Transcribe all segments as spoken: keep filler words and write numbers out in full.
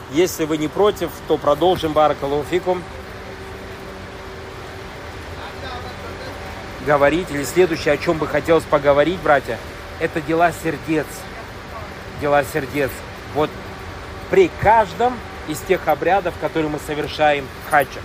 Если вы не против, то продолжим, баракаллаху фикум, говорить. Или следующее, о чем бы хотелось поговорить, братья, это дела сердец. Дела сердец. Вот при каждом из тех обрядов, которые мы совершаем в хаджа.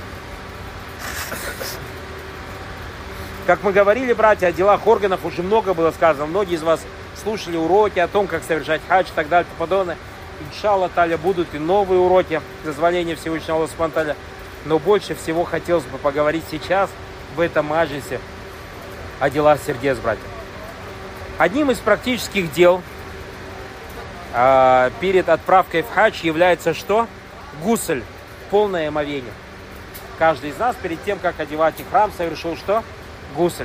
Как мы говорили, братья, о делах органов уже много было сказано. Многие из вас слушали уроки о том, как совершать хадж и так далее и подобное. Иншаллах та'аля будут и новые уроки, дозволения Всевышнего Аллаха субхану ва тааля. Но больше всего хотелось бы поговорить сейчас, в этом маджлисе, о делах сердец, братья. Одним из практических дел э, перед отправкой в хадж является что? Гусль, полное омовение. Каждый из нас перед тем, как одевать ихрам, совершил что? Гусль.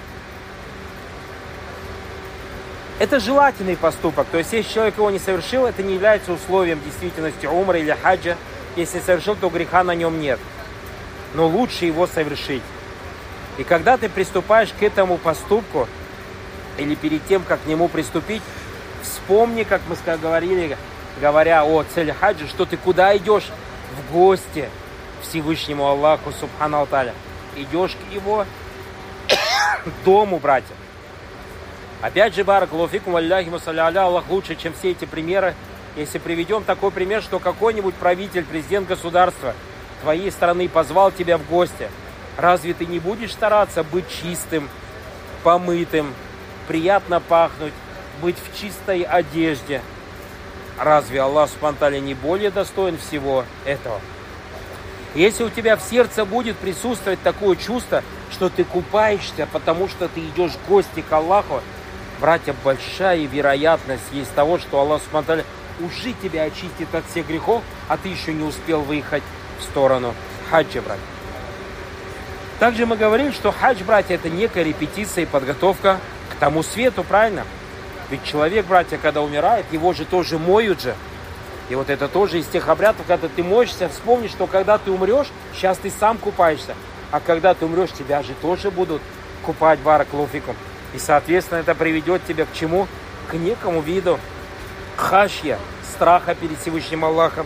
Это желательный поступок. То есть, если человек его не совершил, это не является условием действительности умры или хаджа. Если совершил, то греха на нем нет. Но лучше его совершить. И когда ты приступаешь к этому поступку, или перед тем, как к нему приступить, вспомни, как мы говорили, говоря о цели хаджа, что ты куда идешь? В гости Всевышнему Аллаху субхану ва тааля. Идешь к его дому, братья. Опять же, баракаллаху фикум, алляхи муссаля аля, Аллах лучше, чем все эти примеры. Если приведем такой пример, что какой-нибудь правитель, президент государства твоей страны позвал тебя в гости, разве ты не будешь стараться быть чистым, помытым, приятно пахнуть, быть в чистой одежде? Разве Аллах субхану ва тааля не более достоин всего этого? Если у тебя в сердце будет присутствовать такое чувство, что ты купаешься, потому что ты идешь в гости к Аллаху, братья, большая вероятность есть того, что Аллах субхану ва тааля уже тебя очистит от всех грехов, а ты еще не успел выехать в сторону хаджа, братья. Также мы говорили, что хадж, братья, это некая репетиция и подготовка к тому свету, правильно? Ведь человек, братья, когда умирает, его же тоже моют же. И вот это тоже из тех обрядов, когда ты моешься, вспомни, что когда ты умрешь, сейчас ты сам купаешься. А когда ты умрешь, тебя же тоже будут купать, баракаллаху фикум. И, соответственно, это приведет тебя к чему? К некому виду хашья, страха перед Всевышним Аллахом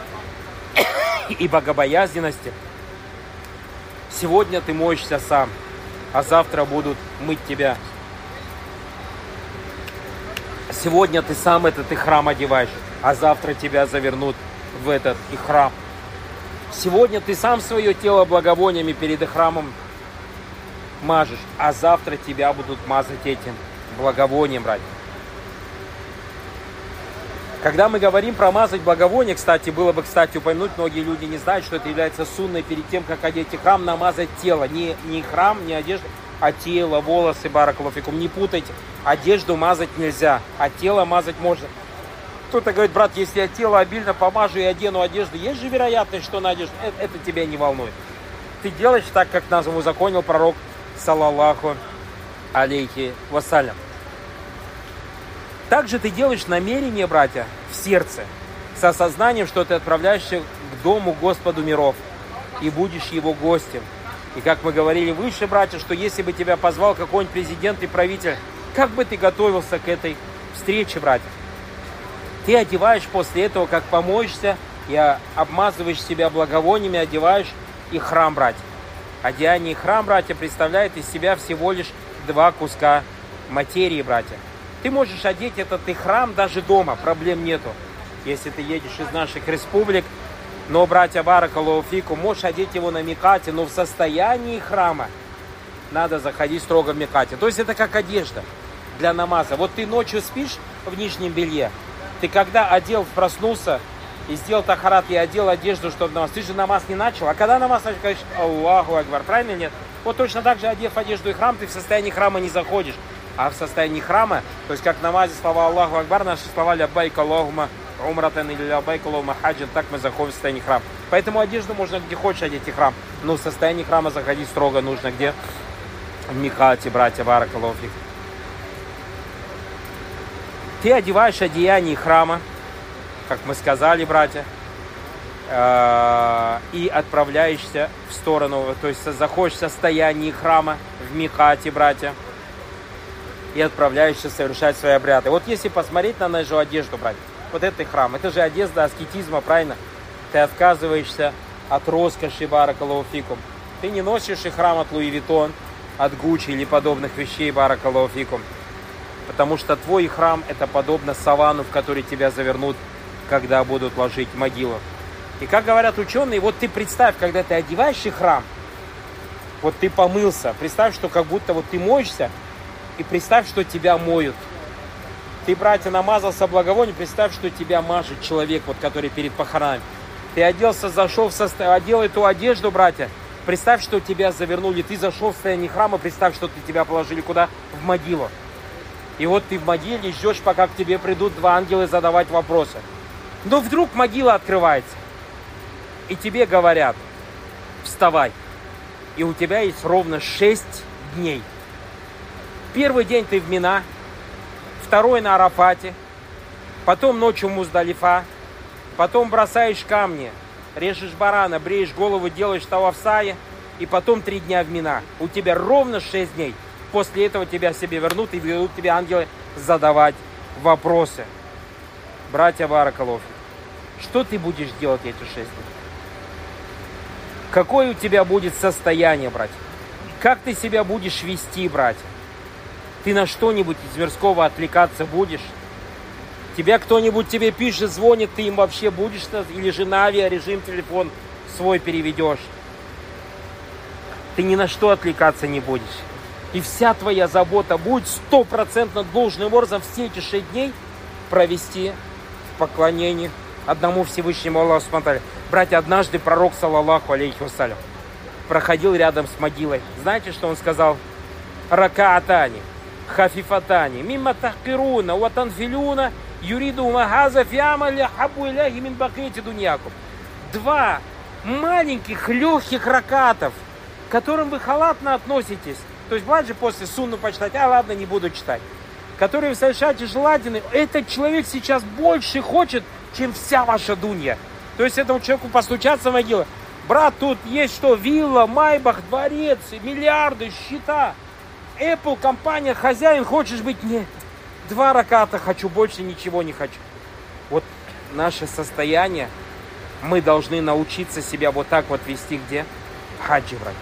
и богобоязненности. Сегодня ты моешься сам, а завтра будут мыть тебя. Сегодня ты сам этот ихрам одеваешь, а завтра тебя завернут в этот ихрам. Сегодня ты сам свое тело благовониями перед ихрамом мажешь, а завтра тебя будут мазать этим благовонием, братья. Когда мы говорим про мазать благовоние, кстати, было бы, кстати, упомянуть, многие люди не знают, что это является сунной перед тем, как одеть ихрам, намазать тело. Не, не храм, не одежда, а тело, волосы, баракаллаху фикум. Не путайте, одежду мазать нельзя, а тело мазать можно. Кто-то говорит, брат, если я тело обильно помажу и одену одежду, есть же вероятность, что на одежду, это, это тебя не волнует. Ты делаешь так, как нас узаконил пророк, саллаллаху алейхи вассалям. Также ты делаешь намерение, братья, в сердце, с осознанием, что ты отправляешься к дому Господу миров и будешь его гостем. И как мы говорили выше, братья, что если бы тебя позвал какой-нибудь президент и правитель, как бы ты готовился к этой встрече, братья? Ты одеваешь после этого, как помоешься, и обмазываешь себя благовониями, одеваешь ихрам, братья. Одеяние ихрам, братья, представляет из себя всего лишь два куска материи, братья. Ты можешь одеть этот ихрам даже дома, проблем нету. Если ты едешь из наших республик, но, братья, баракаллаху фикум, можешь одеть его на микате, но в состоянии ихрама надо заходить строго в микате. То есть это как одежда для намаза. Вот ты ночью спишь в нижнем белье, ты когда одел, проснулся и сделал тахарат, и одел одежду, чтобы намаз, ты же намаз не начал. А когда намаз начал, говоришь, Аллаху акбар, правильно или нет? Вот точно так же, одев одежду и храм, ты в состоянии храма не заходишь. А в состоянии храма, то есть как в намазе слова Аллаху акбар, наши слова ляббайк Аллахума умратан или ляббайк Аллахума хаджан, так мы заходим в состоянии храма. Поэтому одежду можно где хочешь одеть и храм, но в состоянии храма заходить строго нужно где? В микате, братья, баракаллаху фик. Ты одеваешь одеяние храма, как мы сказали, братья, и отправляешься в сторону, то есть заходишь в состояние храма, в микате, братья, и отправляешься совершать свои обряды. Вот если посмотреть на нашу одежду, братья, вот это храм, это же одежда аскетизма, правильно? Ты отказываешься от роскоши, баракаллаху фикум. Ты не носишь ихрам от Луи Виттон, от Гуччи или подобных вещей, баракаллаху фикум. Потому что твой ихрам это подобно савану, в который тебя завернут, когда будут ложить в могилу. И как говорят ученые, вот ты представь, когда ты одеваешь ихрам, вот ты помылся, представь, что как будто вот ты моешься, и представь, что тебя моют. Ты, братья, намазался благовонием, представь, что тебя мажет человек, вот, который перед похоронами. Ты оделся, зашел в состояние, одел эту одежду, братья, представь, что тебя завернули. Ты зашел в состояние храма, представь, что ты тебя положили куда? В могилу. И вот ты в могиле ждешь, пока к тебе придут два ангела задавать вопросы. Но вдруг могила открывается. И тебе говорят, вставай. И у тебя есть ровно шесть дней. Первый день ты в Мина, второй на Арафате, потом ночью в Муздалифа, потом бросаешь камни, режешь барана, бреешь голову, делаешь таваф саи, и потом три дня в Мина. У тебя ровно шесть дней. После этого тебя себе вернут и ведут тебе ангелы задавать вопросы. Братья баракаллаху, что ты будешь делать эти шесть дней? Какое у тебя будет состояние, братья? Как ты себя будешь вести, братья? Ты на что-нибудь из мирского отвлекаться будешь? Тебя кто-нибудь тебе пишет, звонит, ты им вообще будешь? Или же на авиарежим телефон свой переведешь? Ты ни на что отвлекаться не будешь. И вся твоя забота будет стопроцентно должным образом все эти шесть дней провести в поклонении одному Всевышнему Аллаху субхану ва тааля. Братья, однажды пророк, саллаллаху алейхи вассалям, проходил рядом с могилой. Знаете, что он сказал? Ракаатани, хафифатани, мимма тахкируна, ватанфилюна, юриду магаза фиамаля хабу иляхи мин бакети дуньякум. Два маленьких легких ракатов, к которым вы халатно относитесь. То есть, бывает же после сунну почитать, а ладно, не буду читать. Которые вы совершаете желательно, этот человек сейчас больше хочет, чем вся ваша дунья. То есть этому человеку постучаться в могилу. Брат, тут есть что? Вилла, Майбах, дворец, миллиарды, счета. Apple, компания, хозяин, хочешь быть? Нет. Два раката хочу, больше ничего не хочу. Вот наше состояние, мы должны научиться себя вот так вот вести, где? В хаджи, братья.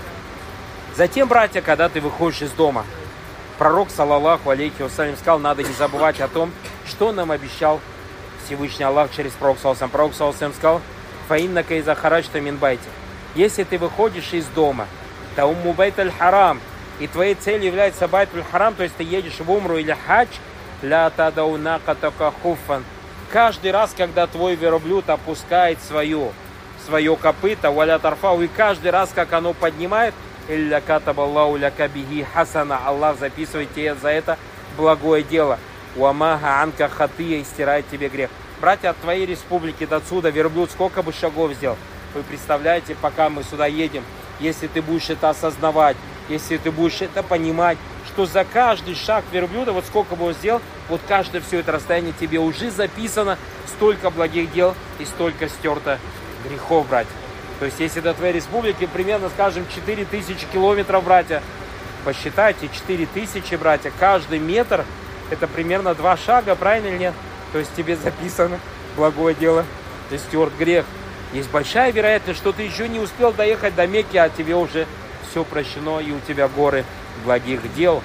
Затем, братья, когда ты выходишь из дома, пророк, саллаллаху алейхи вассалям, сказал, надо не забывать о том, что нам обещал Всевышний Аллах через пророка, саллаллаху алейхи вассалям. Пророк, саллаллаху алейхи вассалям, сказал, «Фаиннака иза харачта мин байти». Если ты выходишь из дома, таумму байт аль-харам, и твоей целью является байт аль-харам, то есть ты едешь в умру или хадж, ля тадаунака така хуффан. Каждый раз, когда твой верблюд опускает свою, свое копыто, валя тарфау, и каждый раз, как оно поднимает, илля катабаллаху ляка бихи хасана, Аллах записывает тебе за это благое дело. Уамаха анка хатия, и стирает тебе грех. Братья, от твоей республики до отсюда верблюд сколько бы шагов сделал? Вы представляете, пока мы сюда едем, если ты будешь это осознавать, если ты будешь это понимать, что за каждый шаг верблюда, вот сколько бы он сделал, вот каждое все это расстояние тебе уже записано, столько благих дел и столько стерто грехов, братья. То есть, если до твоей республики примерно, скажем, четыре тысячи километров, братья, посчитайте, четыре тысячи, братья, каждый метр, это примерно два шага, правильно или нет? То есть, тебе записано благое дело, ты стерт грех. Есть большая вероятность, что ты еще не успел доехать до Мекки, а тебе уже все прощено, и у тебя горы благих дел.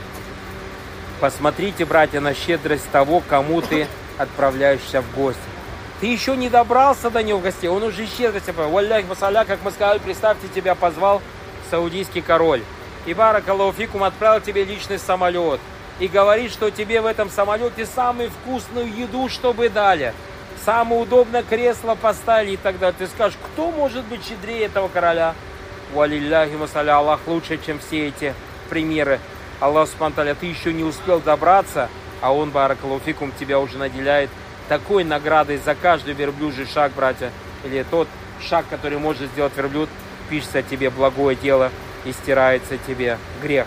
Посмотрите, братья, на щедрость того, кому ты отправляешься в гости. Ты еще не добрался до него в гостей, он уже щедрость. Валляхи вассаля, как мы сказали, представьте, тебя позвал саудийский король. И баракаллаху фикум отправил тебе личный самолет. И говорит, что тебе в этом самолете самую вкусную еду, чтобы дали. Самое удобное кресло поставили и так далее. Ты скажешь, кто может быть щедрее этого короля? Валилляхи вассаля, Аллах лучше, чем все эти примеры. Аллах субхану ва тааля, ты еще не успел добраться, а он, баракаллаху фикум, тебя уже наделяет такой наградой за каждый верблюжий шаг, братья. Или тот шаг, который может сделать верблюд, пишется тебе благое дело и стирается тебе грех.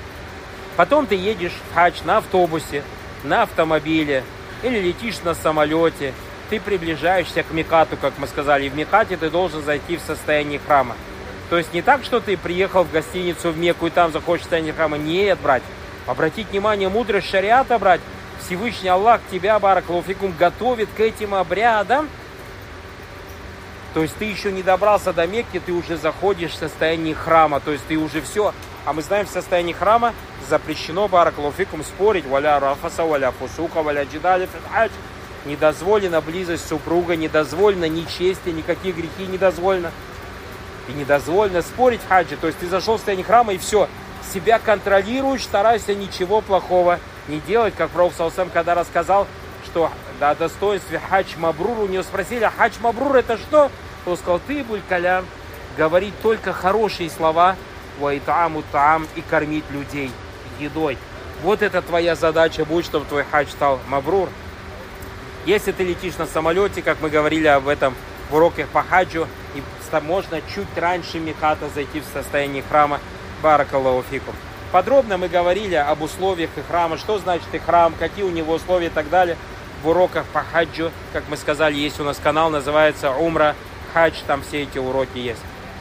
Потом ты едешь в хадж на автобусе, на автомобиле или летишь на самолете. Ты приближаешься к Микату, как мы сказали. И в Микате ты должен зайти в состояние храма. То есть не так, что ты приехал в гостиницу в Мекку и там заходишь в состояние храма. Нет, брать. Обратить внимание, мудрость шариата, брать. Всевышний Аллах тебя, баракаллаху фикум, готовит к этим обрядам То есть ты еще не добрался до Мекки, ты уже заходишь в состоянии храма. То есть ты уже все. А мы знаем, в состоянии храма запрещено, баракаллаху фикум, спорить. Валя рафаса, валя фусука, валя джидали фил хадж. Не дозволена близость супруга, не дозволено нечестие, никакие грехи не дозволено. И не дозволено спорить в хаджи. То есть ты зашел в состояние храма и все. Себя контролируешь, старайся ничего плохого не делать. Как Пророк саллаллаху когда рассказал, что о достоинстве хадж мабрур, у него спросили, а хадж мабрур это что? Он сказал, ты, буль-калям, говорить только хорошие слова, вайтаму таам, и кормить людей едой. Вот это твоя задача будет, чтобы твой хадж стал мабрур. Если ты летишь на самолете, как мы говорили об этом в уроках по хаджу, и можно чуть раньше миката зайти в состояние храма, баракаллаху фикум. Подробно мы говорили об условиях храма, что значит храм, какие у него условия и так далее. В уроках по хаджу, как мы сказали, есть у нас канал, называется Умра Хадж, там все эти уроки есть.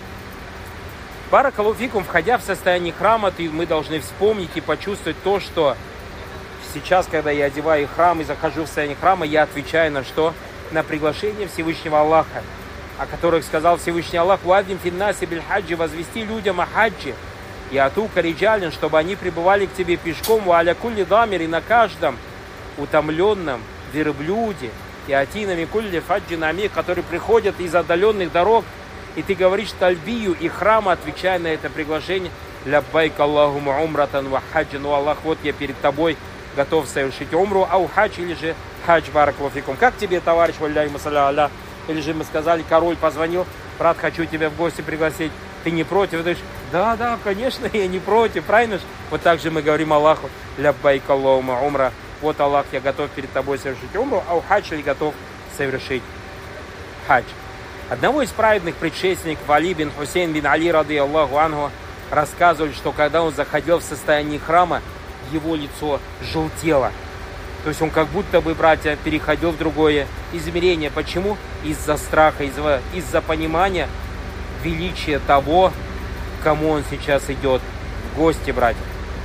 Баракаллаху фикум, входя в состояние храма, ты, мы должны вспомнить и почувствовать то, что сейчас, когда я одеваю храм и захожу в состояние храма, я отвечаю на что? На приглашение Всевышнего Аллаха, о которых сказал Всевышний Аллах, «Вадим финнаси биль хаджи», возвести людям о хаджи, и атука риджалин, чтобы они пребывали к тебе пешком, ва аля кулли дамир, и на каждом утомленном верблюде, и атинами кулли фаджи нами, которые приходят из отдаленных дорог, и ты говоришь тальбию и храма, отвечая на это приглашение, ляббайк Аллахума умратан ва хаджин, ну Аллах, вот я перед тобой готов совершить умру, ау хадж, или же хадж, баракаллаху фикум. Как тебе, товарищ, валляй масаля аллах? Или же мы сказали, король позвонил, брат, хочу тебя в гости пригласить, ты не против? Ты говоришь, да, да, конечно, я не против, правильно? Вот так же мы говорим Аллаху, ляббайк Аллахума умра, вот Аллах, я готов перед тобой совершить умру, ау хадж, или готов совершить хадж. Одного из праведных предшественников, Али бин Хусейн бин Али, рады Аллаху анху, рассказывали, что когда он заходил в состояние храма, его лицо желтело. То есть он как будто бы, братья, переходил в другое измерение. Почему? Из-за страха, из-за, из-за понимания величия того, к кому он сейчас идет в гости, братья.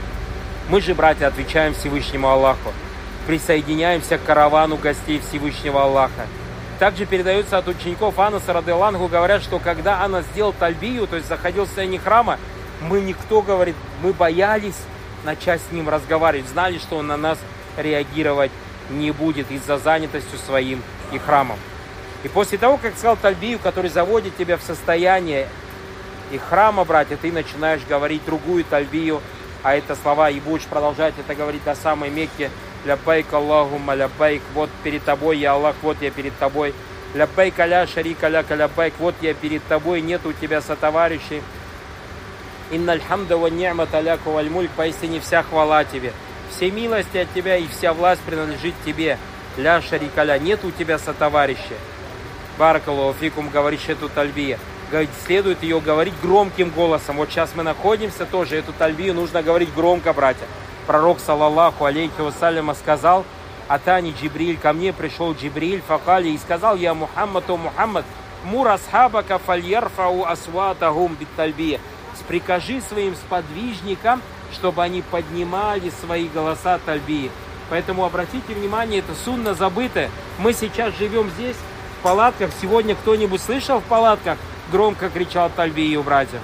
Мы же, братья, отвечаем Всевышнему Аллаху. Присоединяемся к каравану гостей Всевышнего Аллаха. Также передается от учеников Анаса, радиаллаху анху, говорят, что когда Анас сделал тальбию, то есть заходил в состояние храма, мы никто, говорит, мы боялись начать с ним разговаривать, знали, что он на нас реагировать не будет из-за занятости своим и храмом. И после того, как сказал тальбию, который заводит тебя в состояние и храма, братья, ты начинаешь говорить другую тальбию, а это слова, и будешь продолжать это говорить до самой Мекки. Ляббайк Аллахумма ляббайк, вот перед тобой я Аллах, вот я перед тобой. Ляббайк аля шарика ляка ляббайк, вот я перед тобой, нет у тебя сотоварищей. Инналь хамда ва ни'мата ляка валь мульк, поистине вся хвала тебе. Все милости от тебя и вся власть принадлежит тебе. Ля шарика ля, нет у тебя сотоварища. Баракаллаху фикум, говоришь эту тальбию. Следует ее говорить громким голосом. Вот сейчас мы находимся тоже, эту тальбию нужно говорить громко, братья. Пророк, саллаллаху алейхи вассаляма, сказал, Атани Джибриль, ко мне пришел Джибриль, факали, и сказал, я Мухаммад, о Мухаммад, мур асхабака фальярфау асватахум биттальбия. Прикажи своим сподвижникам, чтобы они поднимали свои голоса тальбии. Поэтому обратите внимание, это сунна забытая. Мы сейчас живем здесь, в палатках. Сегодня кто-нибудь слышал в палатках? Громко кричал тальбию, братья.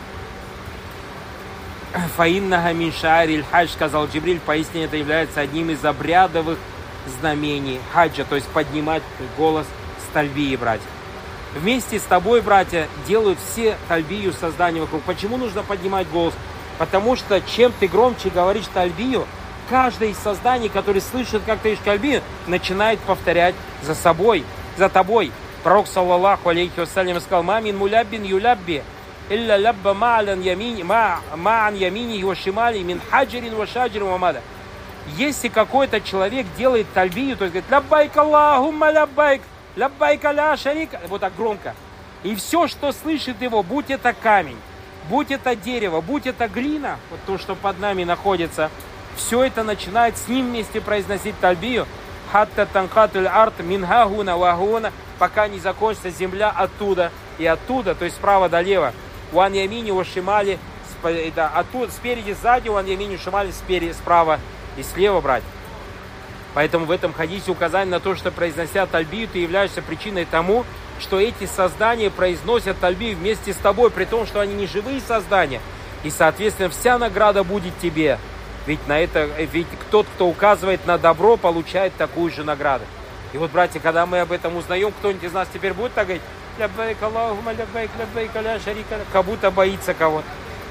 Фаиннага мин шаариль хадж, сказал Джибриль, поистине это является одним из обрядовых знамений хаджа, то есть поднимать голос с тальбии, братья. Вместе с тобой, братья, делают все тальбию создания вокруг. Почему нужно поднимать голос? Потому что чем ты громче говоришь тальбию, каждое из созданий, которые слышат, как ты говоришь тальбию, начинает повторять за собой, за тобой. Пророк, саллаллаху алейхи вассалям, сказал, мамин муляббин юлябби, илля лябба ма'ан ямини, ма'ан ямини ва шимали, мин хаджирин ва шаджирин ва мада. Если какой-то человек делает тальбию, то есть говорит, ляббайк Аллахумма ляббайк, ляббайк ля шарика, вот так громко. И все, что слышит его, будь это камень, будь это дерево, будь это глина, вот то, что под нами находится, все это начинает с ним вместе произносить тальбию, хатта танхатуль арт минхагуна вагуна, пока не закончится земля оттуда и оттуда, то есть справа долево. Уан ямини ушимали, оттуда, спереди, сзади, уан ямини ушимали, спереди, справа и слева, братья. Поэтому в этом хадисе указание на то, что произнося тальбию, ты являешься причиной тому, что эти создания произносят тальбию вместе с тобой, при том, что они не живые создания. И, соответственно, вся награда будет тебе. Ведь, на это, ведь тот, кто указывает на добро, получает такую же награду. И вот, братья, когда мы об этом узнаем, кто-нибудь из нас теперь будет так говорить, ляббайк Аллахумма ляббайк, ляббайк ля шарика, как будто боится кого-то.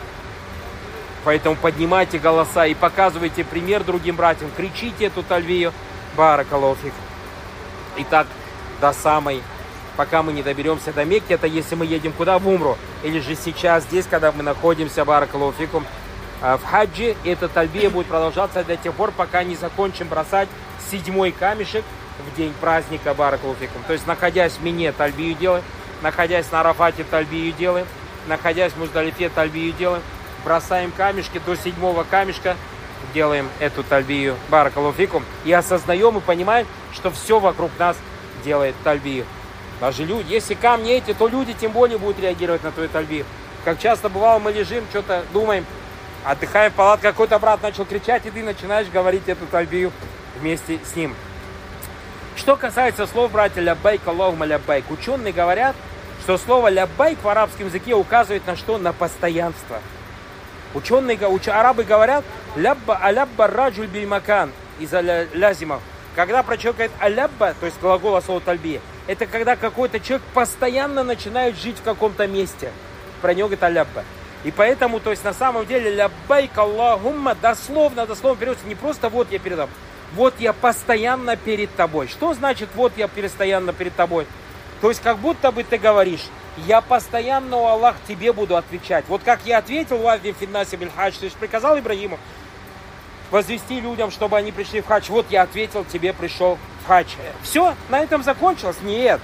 Поэтому поднимайте голоса и показывайте пример другим братьям. Кричите эту тальбию. Баракаллаху фик. Итак, до самой, пока мы не доберемся до Мекки, это если мы едем куда? В Умру. Или же сейчас, здесь, когда мы находимся, баракаллаху фикум, в хаджи, эта тальбия будет продолжаться до тех пор, пока не закончим бросать седьмой камешек в день праздника, баракаллаху фикум. То есть, находясь в Мине, тальбию делаем, находясь на Арафате, тальбию делаем, находясь в Муздалифе, тальбию делаем, бросаем камешки до седьмого камешка, делаем эту тальбию, баракаллаху фикум, и осознаем и понимаем, что все вокруг нас делает тальбию. Даже люди, если камни эти, то люди тем более будут реагировать на твою тальбию. Как часто бывало, мы лежим, что-то думаем, отдыхаем в палатке, какой-то брат начал кричать, и ты начинаешь говорить эту тальбию вместе с ним. Что касается слов, братья, ляббайк Аллахумма ляббайк, ученые говорят, что слово ляббайк в арабском языке указывает на что? На постоянство. Ученые, уч, арабы говорят, лябба алябба раджуль бильмакан из-за лязимов. Когда про человека говорит алябба, то есть глагол слова тальбия, это когда какой-то человек постоянно начинает жить в каком-то месте. Про него говорит алябба. И поэтому, то есть на самом деле, ляббайк Аллахумма дословно, дословно переводится не просто вот я перед тобой, вот я постоянно перед тобой. Что значит вот я постоянно перед тобой? То есть как будто бы ты говоришь, я постоянно, о Аллах, тебе буду отвечать. Вот как я ответил Вафди Финнаси биль хадж, то есть приказал Ибрагиму возвести людям, чтобы они пришли в хадж. Вот я ответил, тебе пришел в хадж. Все, на этом закончилось? Нет.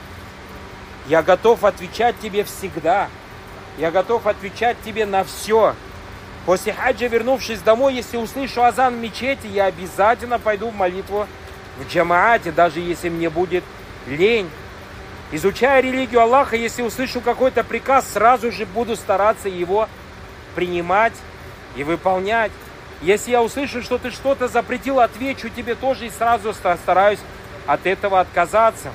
Я готов отвечать тебе всегда. Я готов отвечать тебе на все. После хаджа, вернувшись домой, если услышу азан в мечети, я обязательно пойду в молитву в джамаате, даже если мне будет лень. Изучая религию Аллаха, если услышу какой-то приказ, сразу же буду стараться его принимать и выполнять. Если я услышу, что ты что-то запретил, отвечу тебе тоже и сразу стараюсь от этого отказаться.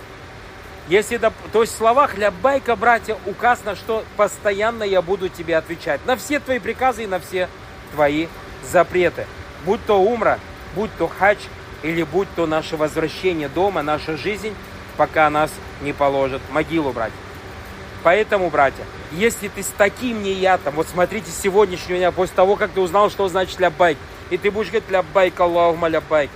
Если, то есть в словах ляббайка, братья, указано, что постоянно я буду тебе отвечать на все твои приказы и на все твои запреты. Будь то умра, будь то хадж, или будь то наше возвращение дома, наша жизнь, пока нас не положат в могилу, братья. Поэтому, братья, если ты с таким неятом, вот смотрите сегодняшнего дня, после того, как ты узнал, что значит ляббайк, и ты будешь говорить ляббайк Аллахумма ляббайк.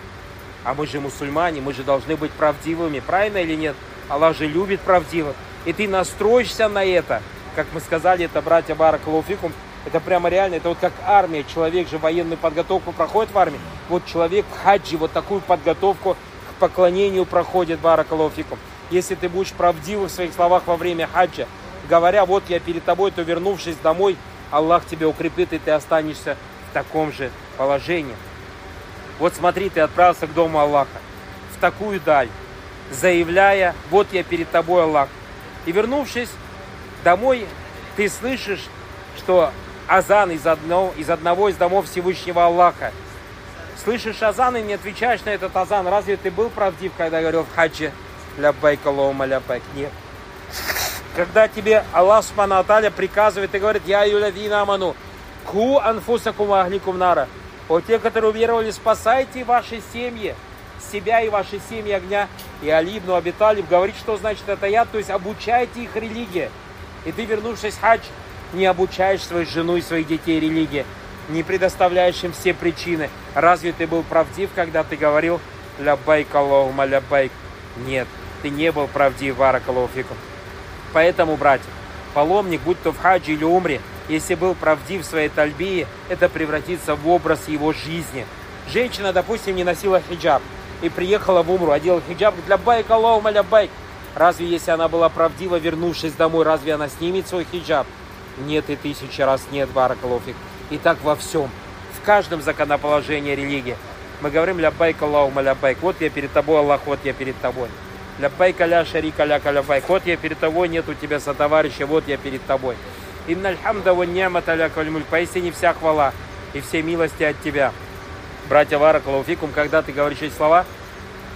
А мы же мусульмане, мы же должны быть правдивыми, правильно или нет? Аллах же любит правдивых. И ты настроишься на это, как мы сказали, это, братья, баракаллаху фикум, это прямо реально, это вот как армия, человек же военную подготовку проходит в армии, вот человек в хаджи вот такую подготовку к поклонению проходит, баракаллаху фикум. Если ты будешь правдивым в своих словах во время хаджа, говоря, вот я перед тобой, то вернувшись домой, Аллах тебя укрепит, и ты останешься в таком же положении. Вот смотри, ты отправился к дому Аллаха, в такую даль, заявляя, вот я перед тобой, Аллах. И вернувшись домой, ты слышишь, что азан из одного, из одного из домов Всевышнего Аллаха. Слышишь азан и не отвечаешь на этот азан. Разве ты был правдив, когда говорил в хаджи ляббайк Аллахумма ляббайк? Нет. Когда тебе Аллах субхану ва тааля приказывает и говорит, я юлядина аману, ку анфусакум ва ахликум нара. О те, которые уверовали, спасайте ваши семьи, себя и ваши семьи огня. И Али ибн Аби Талиб говорит, что значит это я, то есть обучайте их религии. И ты, вернувшись в хадж, не обучаешь свою жену и своих детей религии, не предоставляешь им все причины. Разве ты был правдив, когда ты говорил ляббайк Аллахумма ляббайк? Нет, ты не был правдив, баракаллаху фикум. Поэтому, братья, паломник, будь то в хаджи или умре, если был правдив в своей тальбии, это превратится в образ его жизни. Женщина, допустим, не носила хиджаб и приехала в умру, одела хиджаб, говорит, ляббайк Аллахумма ляббайк. Разве, если она была правдива, вернувшись домой, разве она снимет свой хиджаб? Нет, и тысячи раз нет, баракаллаху фик. И так во всем, в каждом законоположении религии. Мы говорим ляббайк Аллахумма ляббайк. Вот я перед тобой, Аллах, вот я перед тобой. Ляббайк ля шарика ляка ляббайк. Вот я перед тобой, нет у тебя сотоварища, вот я перед тобой. Инналь хамда ва ни'мата ляка валь мульк. Поистине вся хвала и все милости от тебя. Братья, баракаллаху фикум, когда ты говоришь эти слова,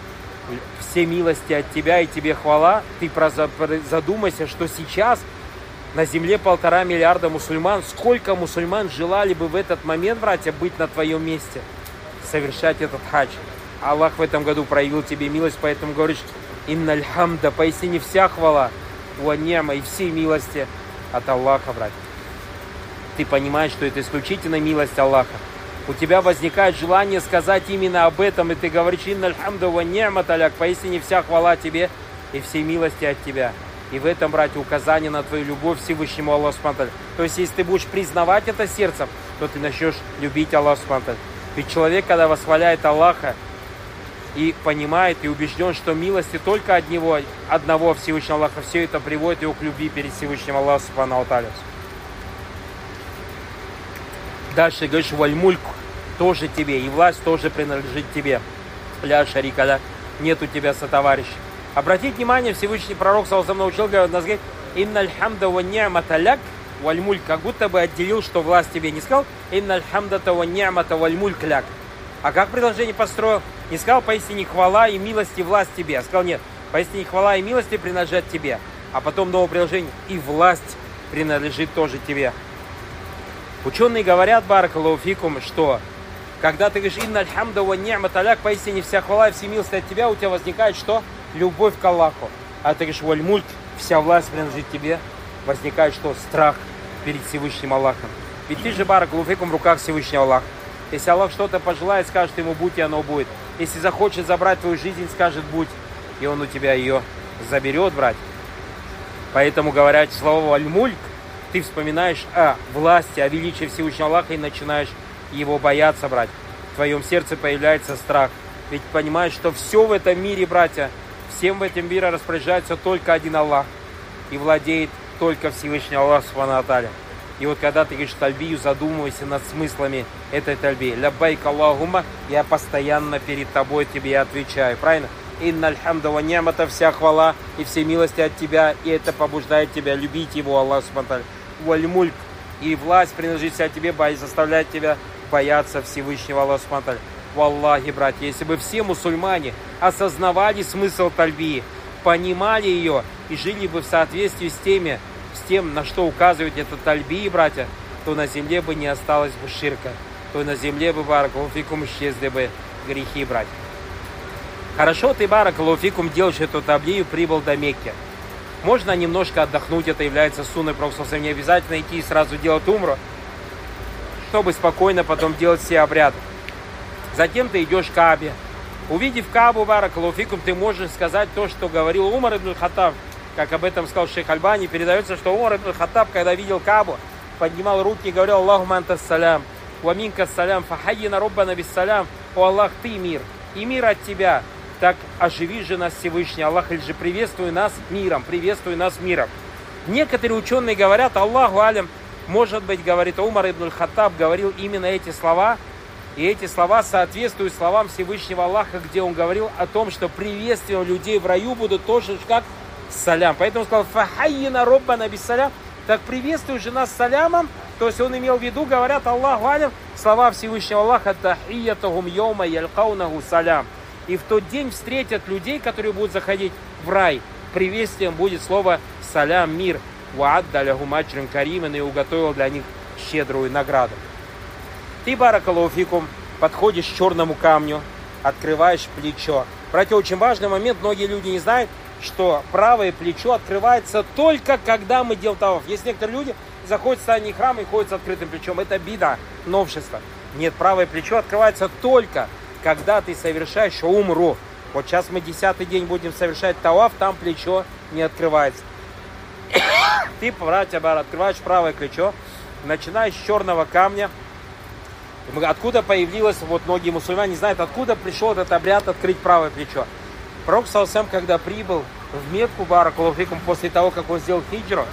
все милости от тебя и тебе хвала, ты задумайся, что сейчас на земле полтора миллиарда мусульман. Сколько мусульман желали бы в этот момент, братья, быть на твоем месте, совершать этот хадж. Аллах в этом году проявил тебе милость, поэтому говоришь: инналь хамда, поистине вся хвала, ва ни'ма, и все милости от Аллаха, братья. Ты понимаешь, что это исключительно милость Аллаха. У тебя возникает желание сказать именно об этом, и ты говоришь: инналь хамда ва ни'ма таляк, поистине вся хвала тебе и все милости от тебя. И в этом, братья, указание на твою любовь Всевышнему Аллаху субхану ва тааля. То есть, если ты будешь признавать это сердцем, то ты начнешь любить Аллаха субхану ва тааля. Ведь человек, когда восхваляет Аллаха и понимает и убежден, что милости только от него, одного Всевышнего Аллаха, все это приводит его к любви перед Всевышним Аллахом субхану ва тааля. Дальше говоришь: валь-мульк тоже тебе, и власть тоже принадлежит тебе. Ля шарика ля, нет у тебя сотоварища. Обратите внимание, Всевышний пророк саллаллаху алейхи ва саллям научил, нас говорит: инналь хамда ва ни'мата ляк валь-мульк, как будто бы отделил, что власть тебе. Не сказал инналь хамдата ва ни'мата валь-мульк ляк. А как предложение построил? Не сказал: поистине хвала и милость и власть тебе. А сказал: нет, поистине хвала и милость принадлежат тебе. А потом новое предложение: и власть принадлежит тоже тебе. Ученые говорят, баракаллаху фикум, что когда ты говоришь инналь хамда ва ни'мата ляк, поистине вся хвала и все милости от тебя, у тебя возникает что? Любовь к Аллаху. А ты говоришь: валь-мульк, вся власть принадлежит тебе, возникает что? Страх перед Всевышним Аллахом. Ведь ты же, баракаллаху фикум, в руках Всевышнего Аллаха. Если Аллах что-то пожелает, скажет ему будь, и оно будет. Если захочет забрать твою жизнь, скажет будь, и он у тебя ее заберет, брать. Поэтому, говоря слово валь-мульк, ты вспоминаешь о власти, о величии Всевышнего Аллаха и начинаешь его бояться, брать. В твоем сердце появляется страх. Ведь понимаешь, что все в этом мире, братья, всем в этом мире распоряжается только один Аллах. И владеет только Всевышний Аллах субхану ва тааля. И вот когда ты говоришь тальбию, задумывайся над смыслами этой тальбии. Ляббайк Аллахумма, я постоянно перед тобой тебе отвечаю. Правильно? Инналь хамда ва ни'мата, вся хвала и все милости от тебя. И это побуждает тебя любить его, Аллах субхану ва тааля. Валь-мульк, и власть принадлежит вся тебе, и заставляет тебя бояться Всевышнего Аллаха субхану ва тааля. Валлахи, братья, если бы все мусульмане осознавали смысл тальбии, понимали ее и жили бы в соответствии с теми, с тем, на что указывает эта тальбия, братья, то на земле бы не осталось бы ширка, то на земле бы, баракаллаху фикум, исчезли бы грехи, братья. Хорошо ты, баракаллаху фикум, делаешь эту тальбию, прибыл до Мекки. Можно немножко отдохнуть, это является сунной пророка, не обязательно идти и сразу делать умру, чтобы спокойно потом делать все обряды. Затем ты идешь к Каабе. Увидев Каабу, баракаллаху фикум, ты можешь сказать то, что говорил Умар ибн Хаттаб. Как об этом сказал шейх Альбани, передается, что Умар ибн Хаттаб, когда видел Каабу, поднимал руки и говорил: Аллахумма антас салям, ва минка салям, фахайина роббана бис салям. О Аллах, ты мир, и мир от тебя. Так оживи же нас Всевышний Аллах, или же приветствуй нас миром, приветствуй нас миром. Некоторые ученые говорят, Аллаху алям, может быть, говорит Умар ибн Хаттаб, говорил именно эти слова. И эти слова соответствуют словам Всевышнего Аллаха, где он говорил о том, что приветствием людей в раю будут тоже как салям. Поэтому он сказал: фахайина роббана бис салям. Так приветствуй же нас салямом. То есть он имел в виду, говорят Аллаху алям, слова Всевышнего Аллаха: тахиятахум йома ялькаунаху салям. И в тот день встретят людей, которые будут заходить в рай. Приветствием будет слово салям, мир. Ваадда лахум аджран кариман, и уготовил для них щедрую награду. Ты, баракаллаху фикум, подходишь к черному камню, открываешь плечо. Братья, очень важный момент, многие люди не знают, что правое плечо открывается только когда мы делаем таваф. Есть некоторые люди, заходят в здание храма и ходят с открытым плечом. Это бида, новшество. Нет, правое плечо открывается только когда ты совершаешь умру. Вот сейчас мы десятый день будем совершать таваф, там плечо не открывается. Ты, братья, открываешь правое плечо, начинаешь с черного камня. Откуда появилось, вот многие мусульмане не знают, откуда пришел этот обряд открыть правое плечо. Пророк саллаллаху алейхи ва саллям, когда прибыл в Мекку, баракаллаху фикум, после того, как он сделал хиджру,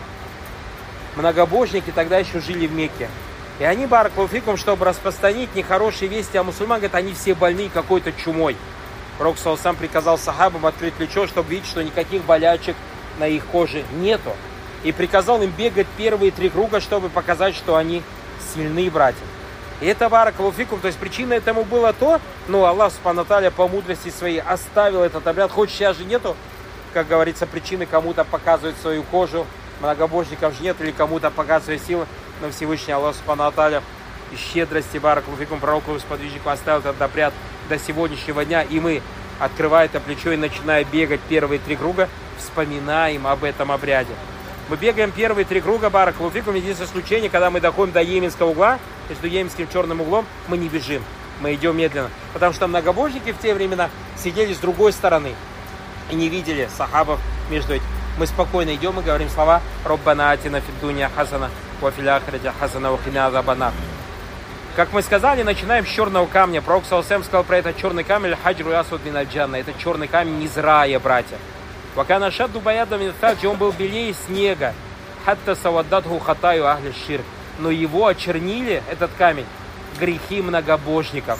многобожники тогда еще жили в Мекке. И они, баракаллаху фикум, чтобы распространить нехорошие вести о мусульман, говорят, они все больны какой-то чумой. Пророк саллаллаху алейхи ва саллям приказал сахабам открыть плечо, чтобы видеть, что никаких болячек на их коже нету. И приказал им бегать первые три круга, чтобы показать, что они сильны, братья. И это баракаллаху фикум, то есть причина этому было то, ну, Аллах субхану ва тааля по мудрости своей оставил этот обряд, хоть сейчас же нету, как говорится, причины кому-то показывать свою кожу, многобожников же нет, или кому-то показывать силы, но Всевышний Аллах субхану ва тааля из щедрости баракаллаху фикум пророку и сподвижнику оставил этот обряд до сегодняшнего дня, и мы, открывая это плечо и начиная бегать первые три круга, вспоминаем об этом обряде. Мы бегаем первые три круга баракаллаху фикум. Единственное исключение, когда мы доходим до йеменского угла, между йеменским черным углом, мы не бежим, мы идем медленно. Потому что многобожники в те времена сидели с другой стороны и не видели сахабов между этим. Мы спокойно идем и говорим слова «Роббана атина фид дунья хасана, ва фил ахирати хасана, ва кина азабан нар». Как мы сказали, начинаем с черного камня. Пророк саллаллаху алейхи ва саллям сказал про этот черный камень «Хаджру асвад мин аль-джанна». Это черный камень из рая, братья. Вакана шадду баяда мин аль-фадж, он был белее снега. Хатта саваддатху хатаю ахли ширк. Но его очернили, этот камень, грехи многобожников.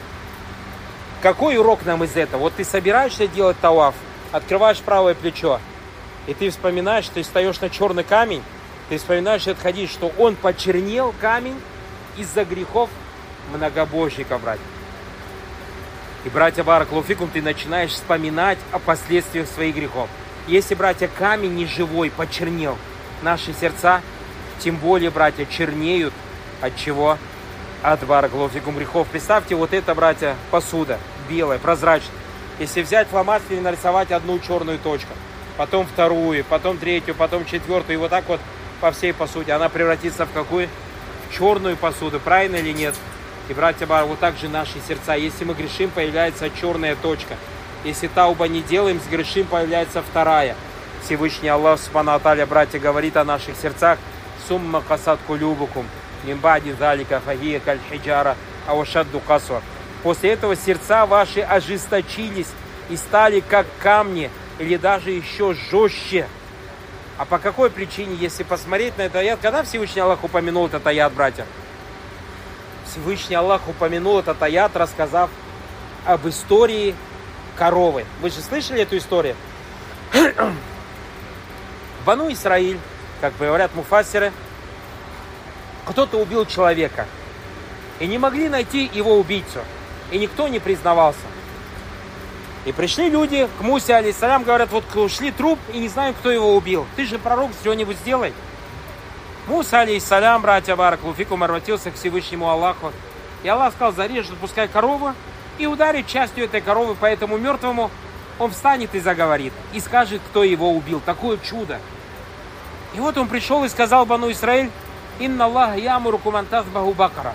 Какой урок нам из этого? Вот ты собираешься делать таваф, открываешь правое плечо, и ты вспоминаешь, ты встаешь на черный камень, ты вспоминаешь этот хадис, что он почернел камень из-за грехов многобожников, братья. И, братья, баракаллаху фикум, ты начинаешь вспоминать о последствиях своих грехов. Если, братья, камень не живой, почернел, наши сердца, тем более, братья, чернеют от чего? От баракаллаху фикум грехов. Представьте, вот это, братья, посуда, белая, прозрачная. Если взять фломастер и нарисовать одну черную точку, потом вторую, потом третью, потом четвертую, и вот так вот по всей посуде, она превратится в какую? В черную посуду, правильно или нет? И, братья, вот так же наши сердца. Если мы грешим, появляется черная точка. Если тауба не делаем, сгрешим, появляется вторая. Всевышний Аллах субхану ва тааля, братья, говорит о наших сердцах: «Сумма касат кулюбукум, мимбади залика фагия каль хиджара, ауашадду касва». После этого сердца ваши ожесточились и стали как камни, или даже еще жестче. А по какой причине, если посмотреть на этот аят, когда Всевышний Аллах упомянул этот аят, братья? Всевышний Аллах упомянул этот аят, рассказав об истории коровы. Вы же слышали эту историю? Бану Исраиль, как говорят муфассиры, кто-то убил человека. И не могли найти его убийцу. И никто не признавался. И пришли люди к Мусе, алейхиссалям, говорят: вот ушли труп и не знаем, кто его убил. Ты же пророк, что-нибудь сделай. Муса, алейхиссалям, братья, баракаллаху фикум, обратился к Всевышнему Аллаху. И Аллах сказал: зарежет, пускай корову, и ударит частью этой коровы по этому мертвому. Он встанет и заговорит, и скажет, кто его убил. Такое чудо. И вот он пришел и сказал Бану Исраиль: «Инна Аллах ямуру кумантазбаху бакара».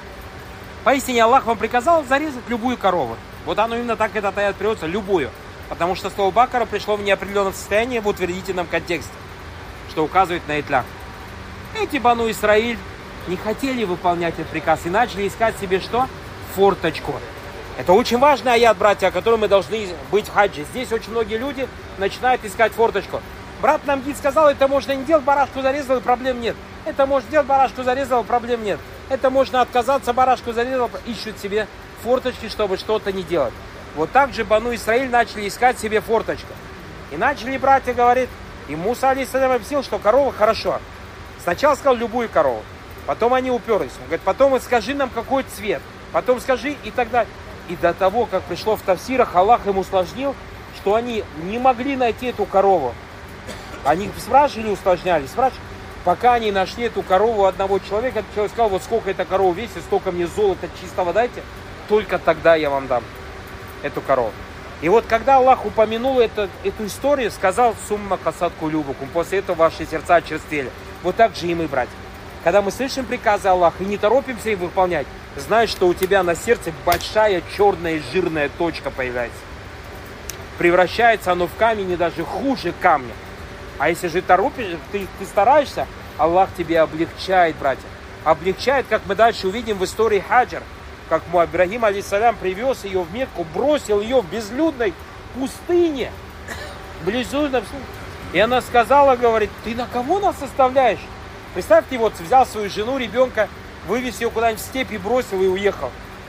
Поистине Аллах вам приказал зарезать любую корову. Вот оно именно так этот аят приводится, любую. Потому что слово бакара пришло в неопределенном состоянии в утвердительном контексте, что указывает на итлях. Эти Бану Исраиль не хотели выполнять этот приказ и начали искать себе что? Форточку. Это очень важный аят, братья, о котором мы должны быть в хаджи. Здесь очень многие люди начинают искать форточку. Брат нам гид сказал, это можно не делать, барашку зарезал, и проблем нет. Это можно делать, барашку зарезал, проблем нет. Это можно отказаться, барашку зарезал, ищут себе форточки, чтобы что-то не делать. Вот так же Бану Исраиль начали искать себе форточку. И начали, братья, говорит, и Муса, алейхиссалям, объяснил, что корова хорошо. Сначала сказал любую корову, потом они уперлись. Он говорит, потом скажи нам, какой цвет, потом скажи и так далее. И до того, как пришло в тафсирах, Аллах им усложнил, что они не могли найти эту корову. Они спрашивали, усложняли, спрашивали. Пока они нашли эту корову одного человека, этот человек сказал, вот сколько эта корова весит, столько мне золота чистого дайте, только тогда я вам дам эту корову. И вот когда Аллах упомянул это, эту историю, сказал «Сумма касатку любукум», после этого ваши сердца очерствели. Вот так же и мы, братья. Когда мы слышим приказы Аллаха и не торопимся их выполнять, знай, что у тебя на сердце большая черная жирная точка появляется. Превращается оно в камень и даже хуже камня. А если же торопишь, ты, ты стараешься, Аллах тебе облегчает, братья. Облегчает, как мы дальше увидим в истории Хаджар. Как Ибрагим, алейхиссалям, привез ее в Мекку, бросил ее в безлюдной пустыне. Безлюдной пустыне. И она сказала, говорит, ты на кого нас оставляешь? Представьте, вот взял свою жену, ребенка, вывез ее куда-нибудь в степь и бросил и уехал.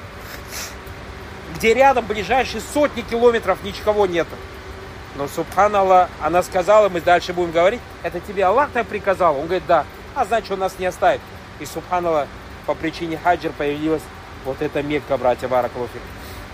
Где рядом ближайшие сотни километров ничего нету. Но, субханаллах, она сказала, мы дальше будем говорить, это тебе Аллах так приказал? Он говорит, да. А значит, он нас не оставит. И, субханаллах, по причине хаджр появилась вот эта Мекка, братья, баракаллаху фикум.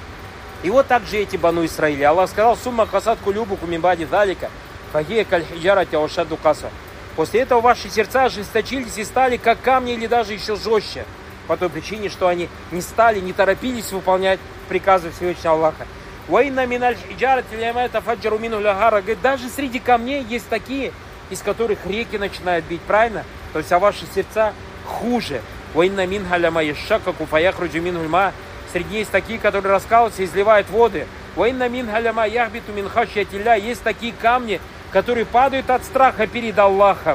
И вот так же эти Бану Исраиля. Аллах сказал: «Сумма касат кулюбу кумимбади далика, фагия кальхиджара тяушаду каса». После этого ваши сердца ожесточились и стали как камни или даже еще жестче. По той причине, что они не стали, не торопились выполнять приказы Всевышнего Аллаха. Вайна миналь хиджара тилямайта фаджару мину ляхара. Говорит, даже среди камней есть такие, из которых реки начинают бить, правильно? То есть, а ваши сердца хуже. Вайна мин халяма ешака куфаяхруджу мин хульма. Среди есть такие, которые раскалываются и изливают воды. Вайна мин халяма яхбиту мин хашьятилля. Есть такие камни, которые падают от страха перед Аллахом.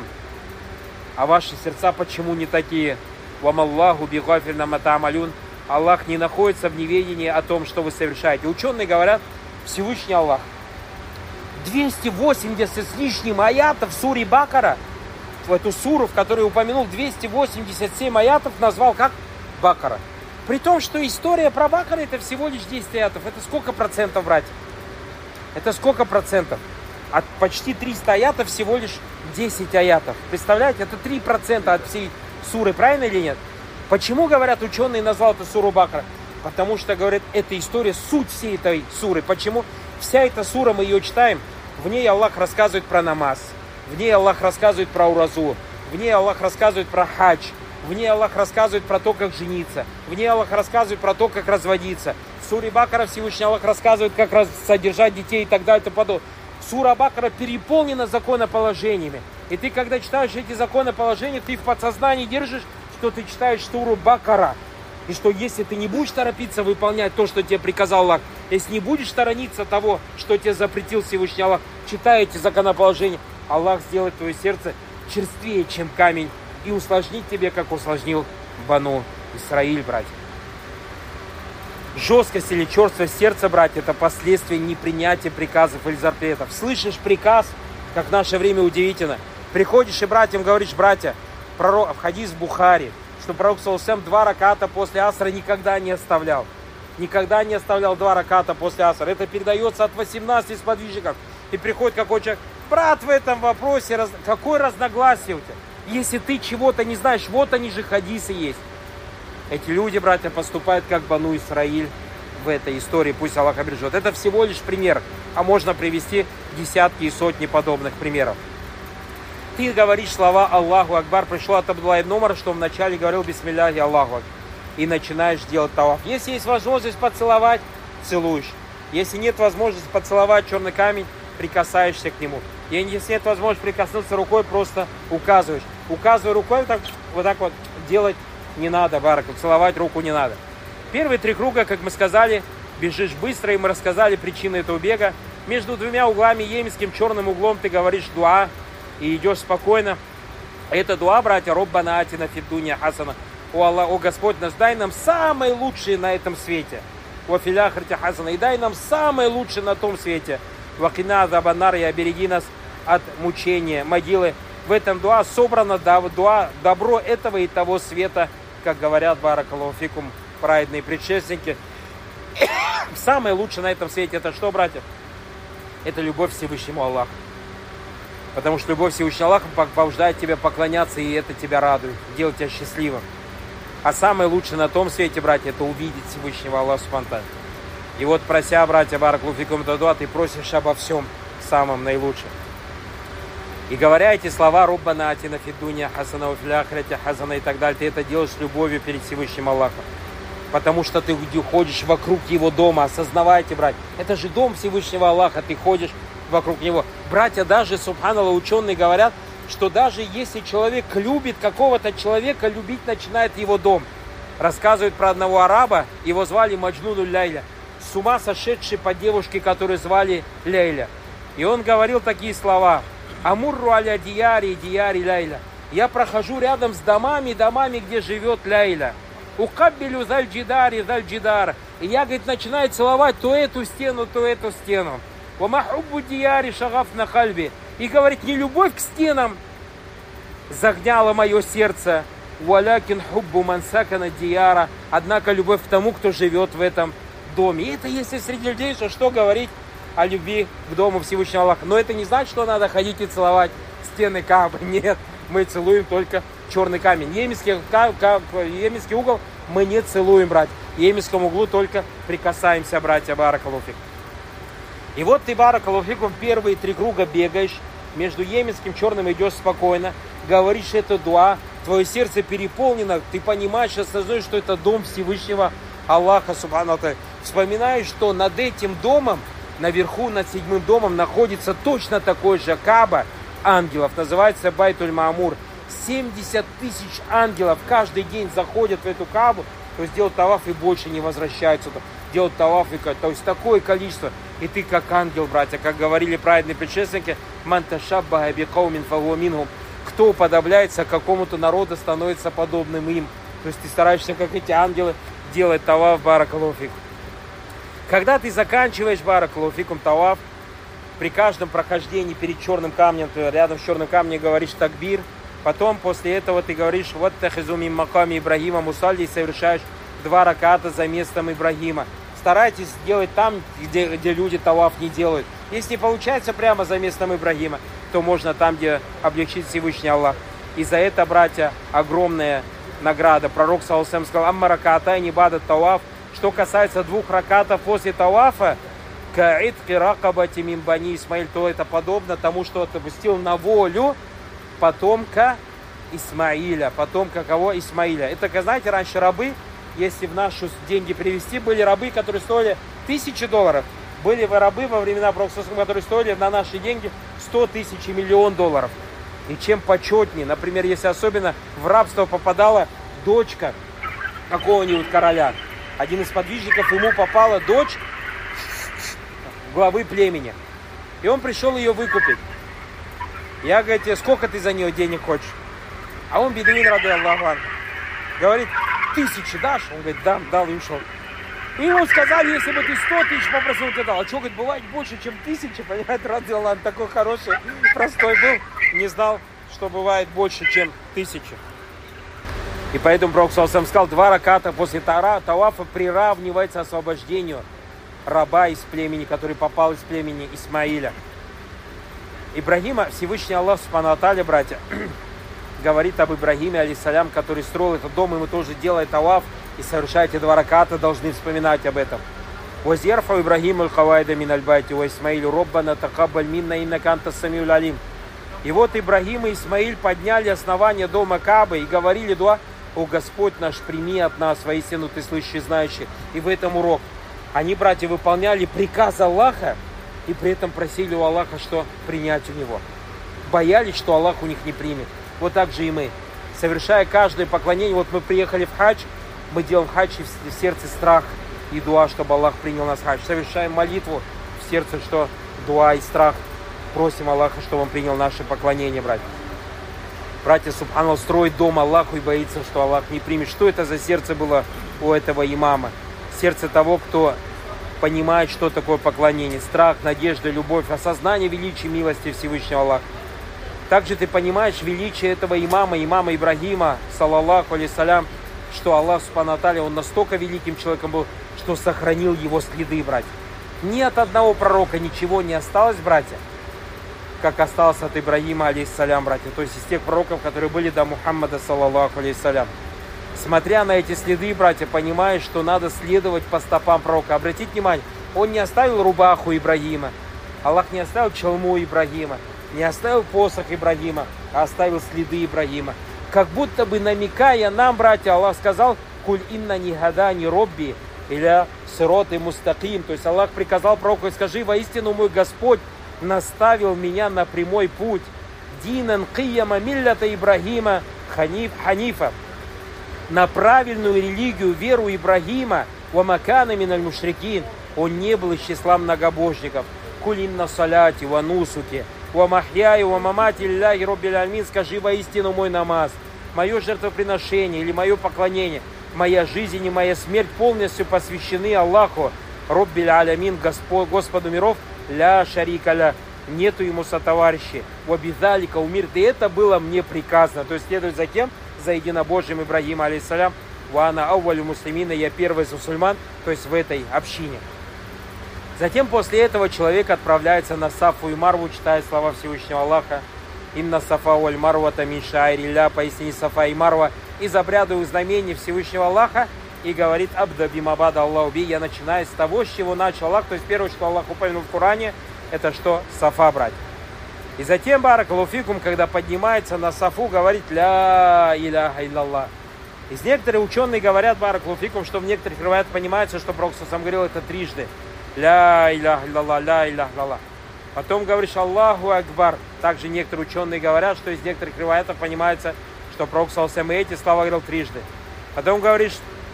А ваши сердца почему не такие? Вамаллаху бигафир на матаамалюн. Аллах не находится в неведении о том, что вы совершаете. Ученые говорят, Всевышний Аллах двести восемьдесят с лишним аятов в суре Бакара, в эту суру, в которой упомянул двести восемьдесят семь аятов, назвал как Бакара. При том, что история про Бакара это всего лишь десять аятов. Это сколько процентов, братья? Это сколько процентов? От почти триста аятов всего лишь десять аятов. Представляете, это три процента от всей суры, правильно или нет? Почему, говорят ученые, назвал эту суру Бакара? Потому что, говорят, эта история, суть всей этой суры. Почему? Вся эта сура, мы ее читаем, в ней Аллах рассказывает про намаз, в ней Аллах рассказывает про уразу, в ней Аллах рассказывает про хадж, в ней Аллах рассказывает про то, как жениться, в ней Аллах рассказывает про то, как разводиться. В суре Бакара Всевышний Аллах рассказывает, как содержать детей и так далее и тому подобное. Сура Бакара переполнена законоположениями. И ты, когда читаешь эти законоположения, ты в подсознании держишь, что ты читаешь суру Бакара. И что если ты не будешь торопиться выполнять то, что тебе приказал Аллах, если не будешь сторониться того, что тебе запретил Всевышний Аллах, читая эти законоположения, Аллах сделает твое сердце черствее, чем камень, и усложнит тебе, как усложнил Бану Исраиль, братья. Жесткость или черствость сердца, братья, это последствия непринятия приказов или запретов. Слышишь приказ, как в наше время удивительно. Приходишь и братьям говоришь: братья, пророк, в хадис Бухари, что пророк саллаллаху алейхи ва саллям два раката после асра никогда не оставлял. Никогда не оставлял два раката после асра. Это передается от восемнадцати сподвижников. И приходит какой человек: брат, в этом вопросе раз... какое разногласие у тебя? Если ты чего-то не знаешь, вот они же хадисы есть. Эти люди, братья, поступают как Бану Исраиль в этой истории. Пусть Аллах обережет. Это всего лишь пример. А можно привести десятки и сотни подобных примеров. Ты говоришь слова Аллаху Акбар. Пришло от Абдулла ибн Умара, что вначале говорил бисмилляхи Аллаху Акбар. И начинаешь делать таваф. Если есть возможность поцеловать, целуешь. Если нет возможности поцеловать черный камень, прикасаешься к нему. И если нет возможности прикоснуться рукой, просто указываешь. Указывая рукой, так, вот так вот делать не надо, бараку, целовать руку не надо. Первые три круга, как мы сказали, бежишь быстро, и мы рассказали причины этого бега. Между двумя углами, йеменским черным углом, ты говоришь дуа и идешь спокойно. Это дуа, братья, Роббана атина фид дунья хасана. О Аллах, о Господь наш, дай нам самое лучшее на этом свете. О фил ахирати хасана. И дай нам самое лучшее на том свете. Вакина азабан-нар, и обереги нас от мучения, могилы. В этом дуа собрано дуа, добро этого и того света, как говорят, баракаллаху фикум, праведные предшественники. Самое лучшее на этом свете это что, братья? Это любовь к Всевышнему Аллаху. Потому что любовь к Всевышнему Аллаху побуждает тебя поклоняться, и это тебя радует, делает тебя счастливым. А самое лучшее на том свете, братья, это увидеть Всевышнего Аллаха спонтанно. И вот, прося, братья, баракаллаху фикум, дуа, ты просишь обо всем самом наилучшем. И говоря эти слова, Роббана атина фид дунья хасана ва фил ахирати хасана и так далее, ты это делаешь с любовью перед Всевышним Аллахом. Потому что ты ходишь вокруг его дома, осознавайте, братья, это же дом Всевышнего Аллаха, ты ходишь вокруг него. Братья, даже, субханаллах, ученые говорят, что даже если человек любит какого-то человека, любить начинает его дом. Рассказывают про одного араба, его звали Маджнуну Ляйля, с ума сошедший по девушке, которую звали Ляйля. И он говорил такие слова: Амурру аля дияри, дияри Ляйля. Я прохожу рядом с домами, домами, где живет Ляйля. Укаббилю заль джидари, заль джидар. И я, говорит, начинаю целовать то эту стену, то эту стену. Вамахуббу дияри шагаф на хальби. И говорит, не любовь к стенам загняла мое сердце. Валякин хуббу мансакана дияра. Однако любовь к тому, кто живет в этом доме. И это если среди людей, что, что говорить о любви к дому Всевышнего Аллаха. Но это не значит, что надо ходить и целовать стены Каабы. Нет, мы целуем только черный камень. Йеменский, йеменский угол мы не целуем, братья. Йеменскому углу только прикасаемся, братья, баракаллаху фикум. И вот ты, баракаллаху фикум, первые три круга бегаешь, между йеменским черным идешь спокойно, говоришь эту дуа, твое сердце переполнено, ты понимаешь, осознаешь, что это дом Всевышнего Аллаха, субхану ва. Вспоминаешь, что над этим домом, наверху, над седьмым домом, находится точно такой же Кааба ангелов, называется Байтуль Маамур. семьдесят тысяч ангелов каждый день заходят в эту Каабу, то есть делают таваф и больше не возвращаются, делают таваф, и, то есть такое количество. И ты как ангел, братья, как говорили праведные предшественники, «Ман ташаббаха бикаумин фагуа минхум». Кто уподобляется какому-то народу, становится подобным им. То есть ты стараешься, как эти ангелы, делать таваф, баракаллаху фикум. Когда ты заканчиваешь, баракаллаху фикум, таваф, при каждом прохождении перед черным камнем, ты рядом с черным камнем говоришь такбир, потом после этого ты говоришь «Вот тахизу мин маками Ибрагима мусалли» и совершаешь два раката за местом Ибрагима. Старайтесь делать там, где, где люди таваф не делают. Если не получается прямо за местом Ибрагима, то можно там, где облегчит Всевышний Аллах. И за это, братья, огромная награда. Пророк саллаллаху алейхи ва саллям сказал: «Амма раката не бадат таваф». Что касается двух ракатов после тавафа, каидки ракабати мин бани Исмаиль, то это подобно тому, что отпустил на волю потомка Исмаиля. Потомка кого? Исмаиля. Это, как знаете, раньше рабы, если в наши деньги привести, были рабы, которые стоили тысячи долларов. Были рабы во времена пророка, которые стоили на наши деньги сто тысяч и миллион долларов. И чем почетнее, например, если особенно в рабство попадала дочка какого-нибудь короля, один из подвижников, ему попала дочь главы племени, и он пришел ее выкупить. Я говорю: сколько ты за нее денег хочешь? А он бедуин, рады Аллаху анху, говорит: тысячи дашь? Он говорит: дам, дал и ушел. И ему сказали: если бы ты сто тысяч попросил, ты дал. А что, говорит, бывает больше, чем тысячи, понимаете, рады Аллаху, такой хороший, простой был, не знал, что бывает больше, чем тысячи. И поэтому пророк саллаллаху алейхи ва саллям сказал: два раката после тавафа приравнивается освобождению раба из племени, который попал из племени Исмаиля. Ибрагима, Всевышний Аллах субхану ва тааля, братья, говорит об Ибрагиме, алейхиссалям, который строил этот дом, и мы тоже делаем таваф и совершаете два раката, должны вспоминать об этом. «Вазерфа Ибрагим аль-Хавайда мин аль-Байти ва Исмаилю роббана такаббаль минна иннака анта самиуль алим». И вот Ибрагим и Исмаиль подняли основание дома Каабы и говорили дуа: «О Господь наш, прими от нас, воистину ты слышащий, знающий». И в этом урок. Они, братья, выполняли приказ Аллаха и при этом просили у Аллаха, что принять у него. Боялись, что Аллах у них не примет. Вот так же и мы. Совершая каждое поклонение, вот мы приехали в хадж, мы делаем хадж, и в сердце страх и дуа, чтобы Аллах принял нас в хадж. Совершаем молитву в сердце, что дуа и страх. Просим Аллаха, чтобы Он принял наше поклонение, братья. Братья, субханаллах, строит дом Аллаху и боится, что Аллах не примет. Что это за сердце было у этого имама? Сердце того, кто понимает, что такое поклонение. Страх, надежда, любовь, осознание величия милости Всевышнего Аллаха. Также ты понимаешь величие этого имама, имама Ибрагима, саллаллаху алейхиссалям, что Аллах субхану ва тааля, он настолько великим человеком был, что сохранил его следы, братья. Ни от одного пророка ничего не осталось, братья, как осталось от Ибрагима, алейхиссалям, братья. То есть из тех пророков, которые были до Мухаммада, саллаллаху алейхиссалям. Смотря на эти следы, братья, понимаешь, что надо следовать по стопам пророка. Обратите внимание, он не оставил рубаху Ибрагима, Аллах не оставил чалму Ибрагима, не оставил посох Ибрагима, а оставил следы Ибрагима. Как будто бы намекая нам, братья, Аллах сказал: «Куль инна ни гадани робби иля сироты мустаким». То есть Аллах приказал пророку: скажи: воистину мой Господь наставил меня на прямой путь. Динан кияма миллята Ибрагима ханиф ханифа. На правильную религию, веру Ибрагима, ва макана миналь мушрикин. Он не был из числа многобожников. Куль инна саляти ва нусуки ва махьяи ва мамати лилляхи роббил алямин. Скажи: воистину мой намаз, мое жертвоприношение или мое поклонение, моя жизнь и моя смерть полностью посвящены Аллаху роббил алямин, Господу миров, ля шарика ля, нету ему сотоварищей. Ва бидалика умир, и это было мне приказано. То есть следует за кем? За единобожием Ибрагима, алейхиссалям. Ва ана аувалю муслимина, я первый из мусульман, то есть в этой общине. Затем после этого человек отправляется на Сафу и Марву, читая слова Всевышнего Аллаха: Инна Сафа валь Марвата мин шаирилля, поясни Сафа и Марва из обрядовых знамений Всевышнего Аллаха, и говорит: Абда бимабада Аллаху би, я начинаю с того, с чего начал Аллах. То есть первое, что Аллах упомянул в Коране, это что? Сафа брать. И затем, баракаллаху фикум, когда поднимается на Сафу, говорит: ля иляха илляллах. Из некоторых ученые говорят, баракаллаху фикум, что в некоторых риваятах понимается, что Пророк сам говорил это трижды. Ля иляха илляллах, ля иляха илляллах. Потом говоришь Аллаху Акбар. Также некоторые ученые говорят, что из некоторых риваятов понимается, что Пророк сам эти слова говорил трижды. Потом говоришь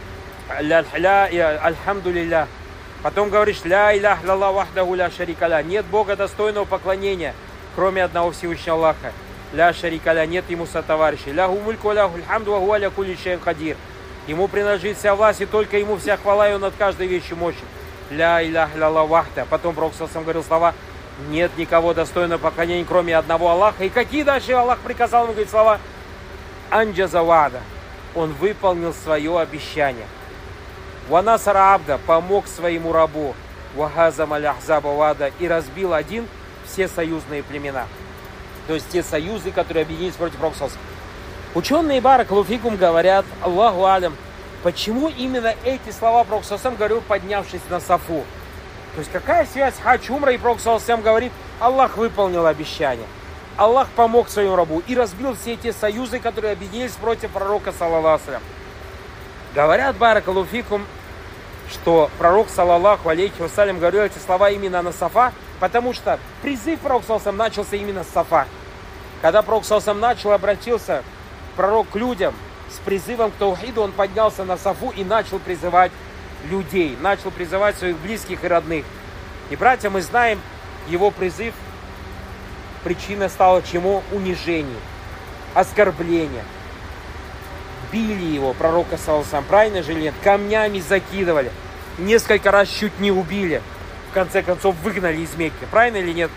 ля альхамдулилля. Потом говоришь ля иляха илляллах вахдаху ля шарика ля. Нет Бога достойного поклонения, кроме одного Всевышнего Аллаха. Ля шарика ля, нет ему сотоварищей. Ля гумульку ля гульхамду ва ля кули шейн кадир. Ему принадлежит вся власть, и только ему вся хвала, и он над каждой вещью мощен. Ля иляха илляллах вахда. Потом Пророк сам говорил слова: нет никого достойного поклонения, кроме одного Аллаха. И какие дальше Аллах приказал ему говорить слова? Анджаза вада. Он выполнил свое обещание. Ванасара абда, помог своему рабу. Вахазам аляхзаба вада, и разбил один все союзные племена. То есть те союзы, которые объединились против Пророка. Ученые баракаллаху фикум говорят, Аллаху алям, почему именно эти слова Пророк говорил, поднявшись на Сафу? То есть какая связь хадж, умра, и Пророк говорит: Аллах выполнил обещание. Аллах помог своему рабу и разбил все те союзы, которые объединились против пророка, саллаллаху алейхи. Говорят баракаллаху фикум, что пророк, саллаллаху алейхи вассалям, говорил эти слова именно на Сафа, потому что призыв пророка саллаллаху начался именно с Сафа. Когда пророк саллаллаху начал, обратился пророк к людям с призывом к таухиду, он поднялся на Сафу и начал призывать людей, начал призывать своих близких и родных. И, братья, мы знаем, его призыв, причина стала чему? Унижение, оскорбление. Били его, пророка, саллаллаху, правильно же или нет? Камнями закидывали. Несколько раз чуть не убили. В конце концов, выгнали из Мекки. Правильно или нет?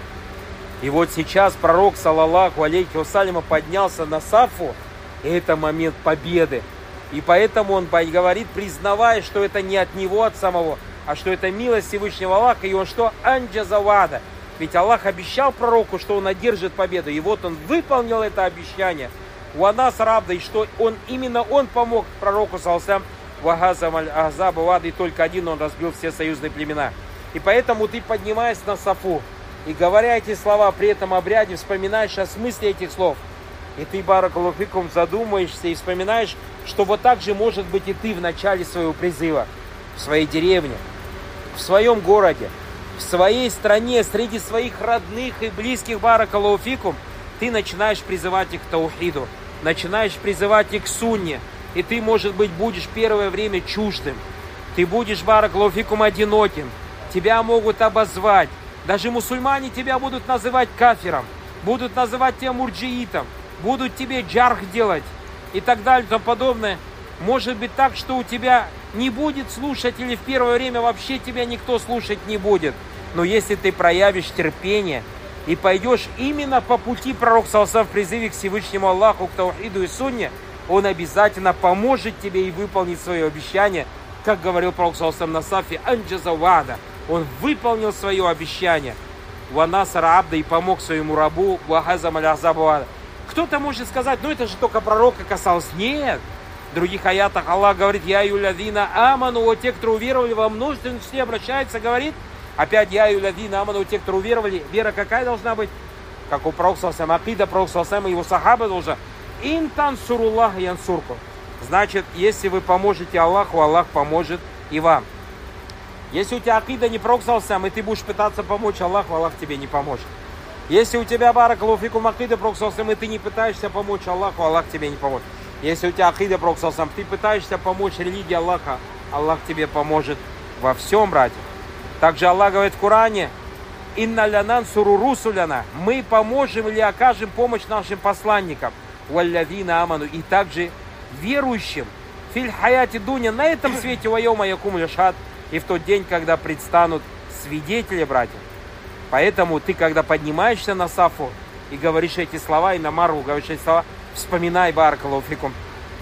И вот сейчас пророк, саллаллаху алейхи вассаляма, поднялся на Сафу. И это момент победы. И поэтому он говорит, признавая, что это не от него, от самого, а что это милость Всевышнего Аллаха. И он что? Анджазавада. Ведь Аллах обещал пророку, что он одержит победу. И вот он выполнил это обещание. Уанас рабда, и что он, именно он помог пророку, саллаллаху, вагазам аль-ахзаба вада, и только один он разбил все союзные племена. И поэтому ты, поднимаясь на Сафу и говоря эти слова при этом обряде, вспоминаешь о смысле этих слов. И ты, баракаллаху фикум, задумаешься и вспоминаешь, что вот так же может быть и ты в начале своего призыва, в своей деревне, в своем городе, в своей стране, среди своих родных и близких, баракаллаху фикум, ты начинаешь призывать их к таухиду, начинаешь призывать их к сунне, и ты, может быть, будешь первое время чуждым, ты будешь, баракаллаху фикум, одиноким, тебя могут обозвать, даже мусульмане тебя будут называть кафиром, будут называть тебя мурджиитом, будут тебе джарх делать и так далее и тому подобное. Может быть так, что у тебя не будет слушателей в первое время, вообще тебя никто слушать не будет. Но если ты проявишь терпение и пойдешь именно по пути пророка, саллаллаху, в призыве к Всевышнему Аллаху, к таухиду и сунне, он обязательно поможет тебе и выполнит свое обещание, как говорил пророк, саллаллаху, на Сафе, анджазавада. Он выполнил свое обещание. Ванасара абда, и помог своему рабу. Вахазам аль-ахзаба. Кто-то может сказать, ну это же только пророка касалось. Нет. В других аятах Аллах говорит, я юлядина аману, вот те, кто уверовали, во множественном числе обращается, говорит, опять я юлядина аману, те, кто уверовали. Вера какая должна быть? Как у пророка саллаллаху, акида пророка саллаллаху, его сахаба должна. Интан суруллах янсурку. Значит, если вы поможете Аллаху, Аллах поможет и вам. Если у тебя акида не пророк саллаллаху, и ты будешь пытаться помочь Аллаху, Аллах тебе не поможет. Если у тебя баракаллаху фикум акида пророк саллаллаху, и ты не пытаешься помочь Аллаху, Аллах тебе не поможет. Если у тебя акида пророк саллаллаху, ты пытаешься помочь религии Аллаха, Аллах тебе поможет во всем, братья. Также Аллах говорит в Коране, инна лянан суру русуляна, мы поможем или окажем помощь нашим посланникам, валлявина аману, и также верующим, филь хаяти дуня, на этом свете вайома якум ляшат, и в тот день, когда предстанут свидетели, братья. Поэтому ты, когда поднимаешься на Сафу и говоришь эти слова, и на Марву говоришь эти слова, вспоминай, баракаллаху фикум,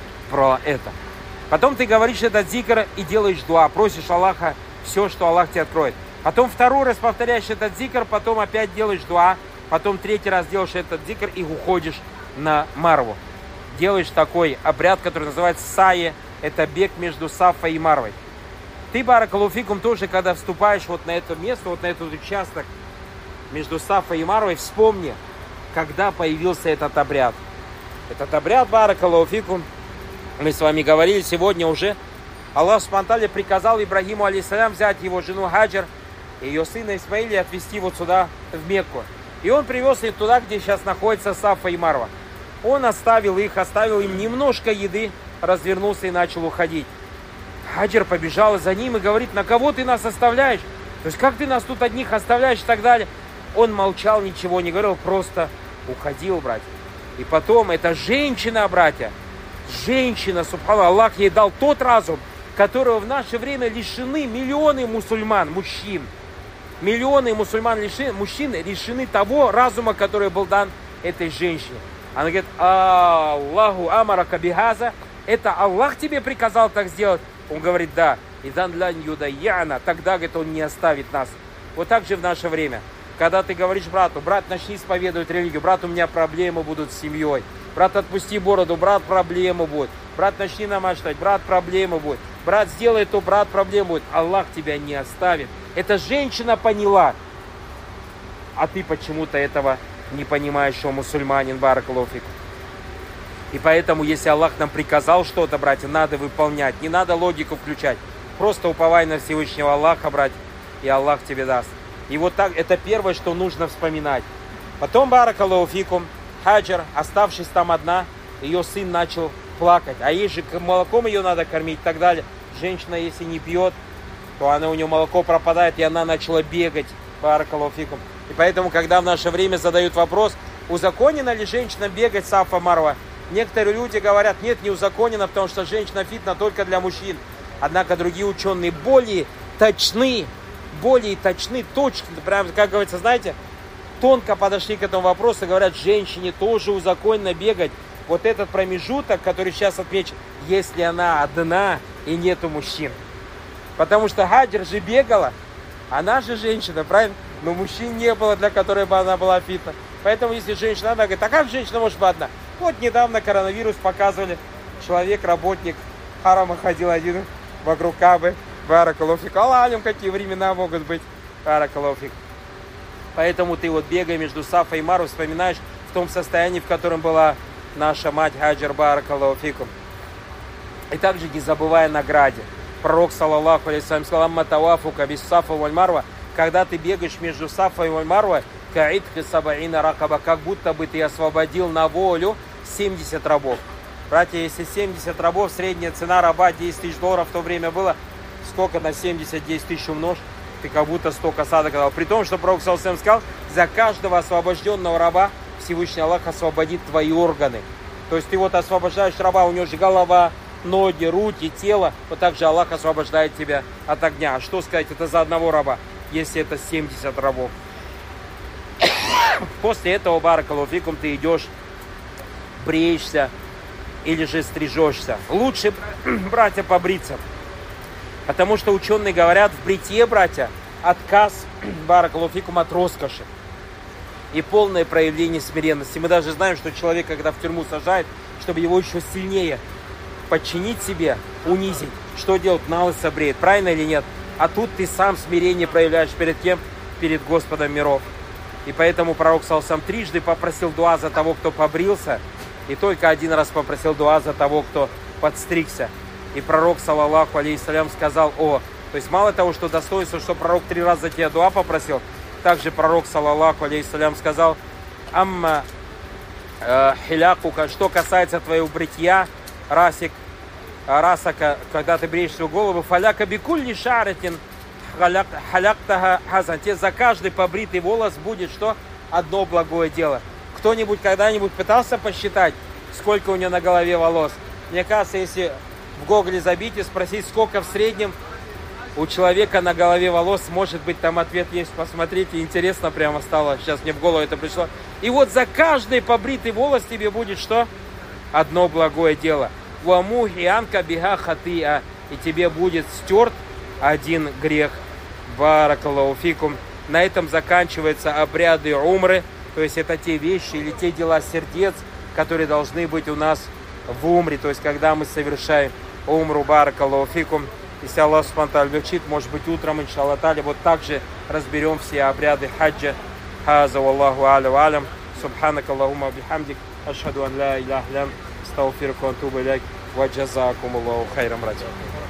про это. Потом ты говоришь этот зикр и делаешь дуа, просишь Аллаха все, что Аллах тебе откроет. Потом второй раз повторяешь этот зикр, потом опять делаешь дуа, потом третий раз делаешь этот зикр и уходишь на Марву. Делаешь такой обряд, который называется сае, это бег между Сафой и Марвой. Ты, баракаллаху фикум, тоже, когда вступаешь вот на это место, вот на этот участок между Сафой и Марвой, вспомни, когда появился этот обряд. Этот обряд, баракаллаху фикум, мы с вами говорили сегодня уже, Аллах спонтанно приказал Ибрагиму алейхиссалям взять его жену Хаджар и ее сына Исмаиля и отвезти вот сюда, в Мекку. И он привез их туда, где сейчас находится Сафа и Марва. Он оставил их, оставил им немножко еды, развернулся и начал уходить. Хаджар побежала за ним и говорит: на кого ты нас оставляешь? То есть как ты нас тут одних оставляешь и так далее. Он молчал, ничего не говорил, просто уходил, братья. И потом эта женщина, братья, женщина, субханаллах, Аллах ей дал тот разум, которого в наше время лишены миллионы мусульман, мужчин. Миллионы мусульман лишены, мужчин лишены того разума, который был дан этой женщине. Она говорит: Аллаху амарака бихаза, это Аллах тебе приказал так сделать? Он говорит: да. Идан лан юдайяна, тогда, говорит, он не оставит нас. Вот так же в наше время. Когда ты говоришь брату: брат, начни исповедовать религию, брат, у меня проблемы будут с семьей. Брат, отпусти бороду, брат, проблема будет. Брат, начни намаз читать, брат, проблема будет. Брат, сделай то, брат, проблема будет. Аллах тебя не оставит. Эта женщина поняла. А ты почему-то этого не понимаешь, что мусульманин, баракаллаху фикум. И поэтому, если Аллах нам приказал что-то, братья, надо выполнять. Не надо логику включать. Просто уповай на Всевышнего Аллаха, братья, и Аллах тебе даст. И вот так, это первое, что нужно вспоминать. Потом, баракаллаху фикум, Хаджар, оставшись там одна, ее сын начал плакать. А ей же молоком ее надо кормить и так далее. Женщина, если не пьет, то она, у нее молоко пропадает, и она начала бегать. Баракаллаху фикум. И поэтому, когда в наше время задают вопрос, узаконено ли женщина бегать Сафа Марва, некоторые люди говорят: нет, не узаконено, потому что женщина фитна только для мужчин. Однако другие ученые более точны, более точны, точно, прям, как говорится, знаете, тонко подошли к этому вопросу, говорят: женщине тоже узаконено бегать вот этот промежуток, который сейчас отмечен, если она одна и нету мужчин. Потому что Хаджар же бегала, она же женщина, правильно? Но мужчин не было, для которой бы она была фитна. Поэтому если женщина, она говорит: а как женщина может быть одна? Вот недавно коронавирус показывали, человек, работник харама ходил один вокруг Кабы, баракаллаху фикум. Аллах, какие времена могут быть, баракаллаху фикум. Поэтому ты вот бегай между Сафой и Марвой, вспоминаешь в том состоянии, в котором была наша мать Хаджар, баракаллаху фикум. И также не забывая о награде. Пророк, саллаллаху алейхи ва саллям, сказал: «Амма тавафука бис Сафа валь Марва», когда ты бегаешь между Сафой и Марвой, каидки сабаина ракаба, как будто бы ты освободил на волю семьдесят рабов. Братья, если семьдесят рабов, средняя цена раба десять тысяч долларов в то время было, сколько на семьдесят, десять тысяч умножь, ты как будто столько садок дал. При том, что Пророк саллаллаху алейхи ва саллям сказал: за каждого освобожденного раба Всевышний Аллах освободит твои органы. То есть ты вот освобождаешь раба, у него же голова, ноги, руки, тело, вот так же Аллах освобождает тебя от огня. А что сказать, это за одного раба, если это семьдесят рабов? После этого, баракаллаху фикум, ты идешь, бреешься или же стрижешься. Лучше, братья, побриться. Потому что ученые говорят, в бритье, братья, отказ, баракаллаху фикум, от роскоши и полное проявление смиренности. Мы даже знаем, что человек, когда в тюрьму сажают, чтобы его еще сильнее подчинить себе, унизить, что делать? Налысо бреет, правильно или нет? А тут ты сам смирение проявляешь перед кем? Перед Господом миров. И поэтому пророк саллаллаху алейхи ва саллям трижды попросил дуа за того, кто побрился, и только один раз попросил дуа за того, кто подстригся. И пророк, саллаллаху алейхи ва саллям, сказал: о, то есть мало того, что достоинство, что пророк три раза за тебя дуа попросил, также пророк, саллаллаху алейхи ва саллям, сказал: амма э, хилякука, что касается твоего бритья, расик, расака, когда ты бреешь свою голову, фаляка бикулли шаратин халяктага хазан, тебе за каждый побритый волос будет что? Одно благое дело. Кто-нибудь когда-нибудь пытался посчитать, сколько у него на голове волос? Мне кажется, если в Гоголе забить и спросить, сколько в среднем у человека на голове волос, может быть, там ответ есть. Посмотрите, интересно прямо стало. Сейчас мне в голову это пришло. И вот за каждый побритый волос тебе будет что? Одно благое дело. Уамухи анка биха хатиа, и тебе будет стерт один грех. Баракаллаху фикум. На этом заканчиваются обряды умры. То есть это те вещи или те дела сердец, которые должны быть у нас в умре. То есть когда мы совершаем умру, баракаллаху фикум. Если Аллах субхану ва тааля облегчит, может быть утром, иншаллах та'аля, вот также разберем все обряды хаджа. Хаза валлаху а'ля ва алям. Субханак Аллахумма бихамдик. Ашхаду ан ла иляха илля ант. Астагфирука ва атубу иляйк. Ва джазакумуллаху хайран раджа.